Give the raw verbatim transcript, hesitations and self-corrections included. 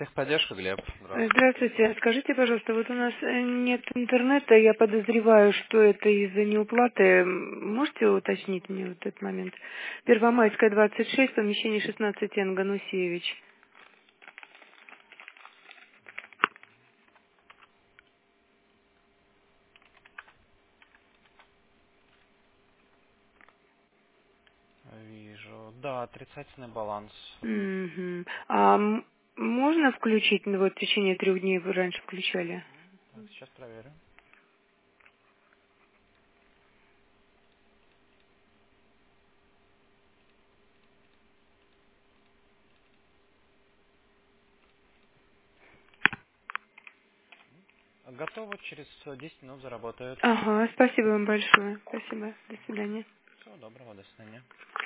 Техподдержка, Глеб. Э, Здравствуйте. Здравствуйте. Скажите, пожалуйста, вот у нас э, нет интернета, я подозреваю, что это из-за неуплаты. М, Можете уточнить мне вот этот момент? Первомайская, двадцать шесть, помещение шестнадцать эн, Ганусевич. Вижу. Да, отрицательный баланс. Мгм. А м- можно включить, ну, вот в течение трех дней вы раньше включали? Так, сейчас проверю. Готово, через э, десять минут заработает. Ага, спасибо вам большое. Спасибо. До свидания. Всего доброго, до свидания.